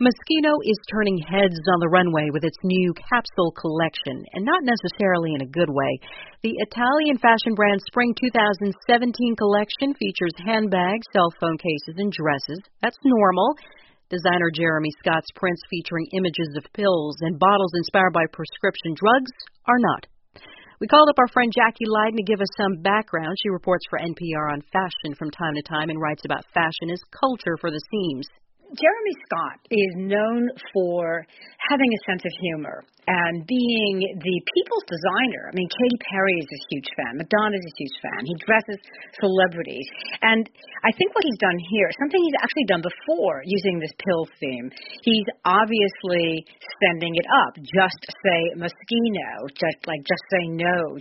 Moschino is turning heads on the runway with its new capsule collection, and not necessarily in a good way. The Italian fashion brand Spring 2017 collection features handbags, cell phone cases, and dresses. That's normal. Designer Jeremy Scott's prints featuring images of pills and bottles inspired by prescription drugs are not. We called up our friend Jackie Leiden to give us some background. She reports for NPR on fashion from time to time and writes about fashion as culture for the seams. Jeremy Scott is known for having a sense of humor and being the people's designer. I mean, Katy Perry is a huge fan. Madonna is a huge fan. He dresses celebrities. And I think what he's done here, something he's actually done before using this pill theme, he's obviously sending it up. Just say Moschino, just say no,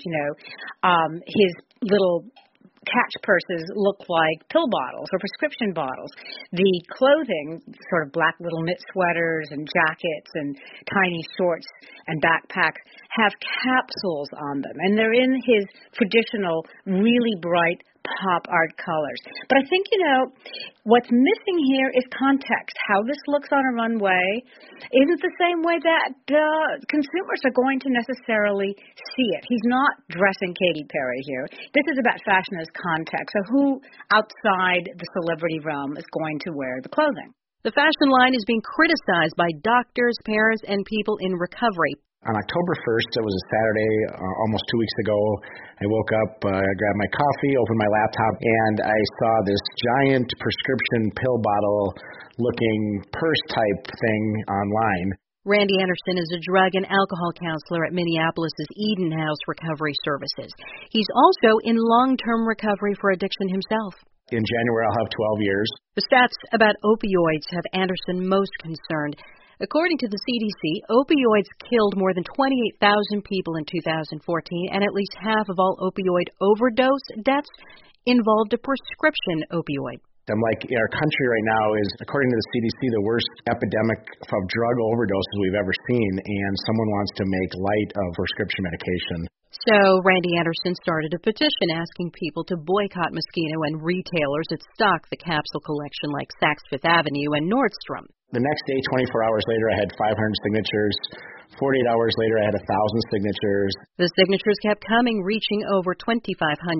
his little catch purses look like pill bottles or prescription bottles. The clothing, sort of black little knit sweaters and jackets and tiny shorts and backpacks, have capsules on them. And they're in his traditional, really bright pop art colors. But I think, what's missing here is context. How this looks on a runway isn't the same way that consumers are going to necessarily see it. He's not dressing Katy Perry here. This is about fashion as context. So who outside the celebrity realm is going to wear the clothing? The fashion line is being criticized by doctors, parents, and people in recovery. On October 1st, it was a Saturday, almost 2 weeks ago, I woke up, I grabbed my coffee, opened my laptop, and I saw this giant prescription pill bottle-looking purse-type thing online. Randy Anderson is a drug and alcohol counselor at Minneapolis' Eden House Recovery Services. He's also in long-term recovery for addiction himself. In January, I'll have 12 years. The stats about opioids have Anderson most concerned. According to the CDC, opioids killed more than 28,000 people in 2014, and at least half of all opioid overdose deaths involved a prescription opioid. I'm like, our country right now is, according to the CDC, the worst epidemic of drug overdoses we've ever seen, and someone wants to make light of prescription medication. So Randy Anderson started a petition asking people to boycott Moschino and retailers that stock the capsule collection like Saks Fifth Avenue and Nordstrom. The next day, 24 hours later, I had 500 signatures. 48 hours later, I had 1,000 signatures. The signatures kept coming, reaching over 2,500.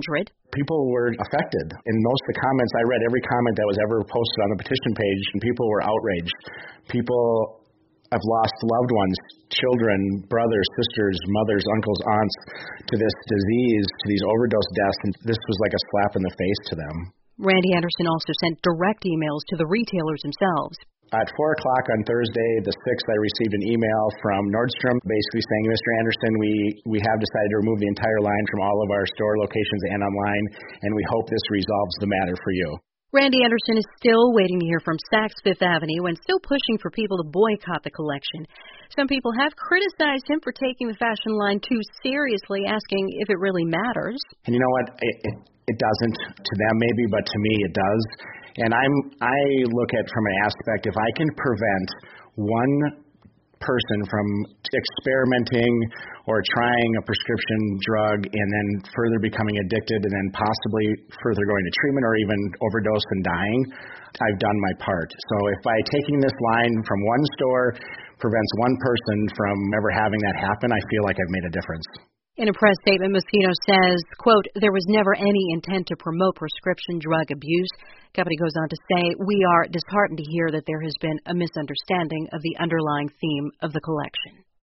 People were affected. In most of the comments, I read every comment that was ever posted on the petition page, and people were outraged. People have lost loved ones, children, brothers, sisters, mothers, uncles, aunts to this disease, to these overdose deaths, and this was like a slap in the face to them. Randy Anderson also sent direct emails to the retailers themselves. At 4 o'clock on Thursday, the 6th, I received an email from Nordstrom basically saying, Mr. Anderson, we have decided to remove the entire line from all of our store locations and online, and we hope this resolves the matter for you. Randy Anderson is still waiting to hear from Saks Fifth Avenue and still pushing for people to boycott the collection. Some people have criticized him for taking the fashion line too seriously, asking if it really matters. And you know what? It doesn't to them maybe, but to me it does. And I look at it from an aspect, if I can prevent one person from experimenting or trying a prescription drug and then further becoming addicted and then possibly further going to treatment or even overdose and dying, I've done my part. So if by taking this line from one store prevents one person from ever having that happen, I feel like I've made a difference. In a press statement, Moschino says, quote, there was never any intent to promote prescription drug abuse. Company goes on to say, we are disheartened to hear that there has been a misunderstanding of the underlying theme of the collection.